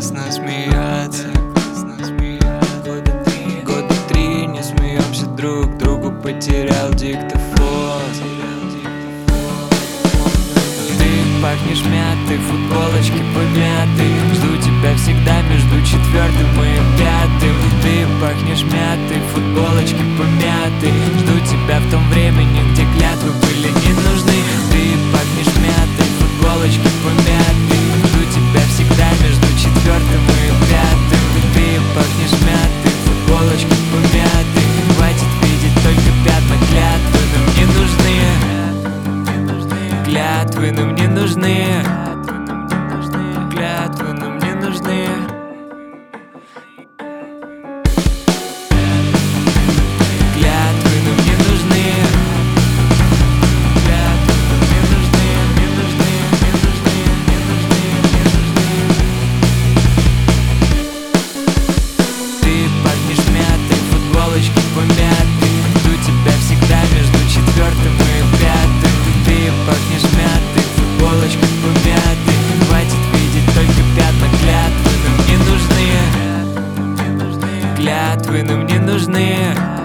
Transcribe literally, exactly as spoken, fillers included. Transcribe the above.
классно смеяться. Года три, года три не смеемся друг другу, потерял диктофон. Ты пахнешь мятой, футболочки помятой. Жду тебя всегда между четвертым и пятым. Ты пахнешь мятой, футболочки помятой. Жду тебя в том времени, где клятвы были не нужны. Ты пахнешь мятой, футболочки помятой. Жду тебя всегда между четвертым и пятым. Ты пахнешь мятой, футболочки помятой. Хватит видеть только пятна, клятвы нам не нужны. Клятвы нам не нужны. Клятвы нам не нужны. Клятвы нам не нужны. Клятвы нам не нужны, не нужны, не нужны, не нужны, не нужны. Ты пахнешь мятой, футболочки помятой. Жду тебя всегда между четвертым и пятым. Ты пахнешь мятой, футболочки помятой. Хватит видеть только пятна, клятвы нам не нужны. Клятвы нам не нужны.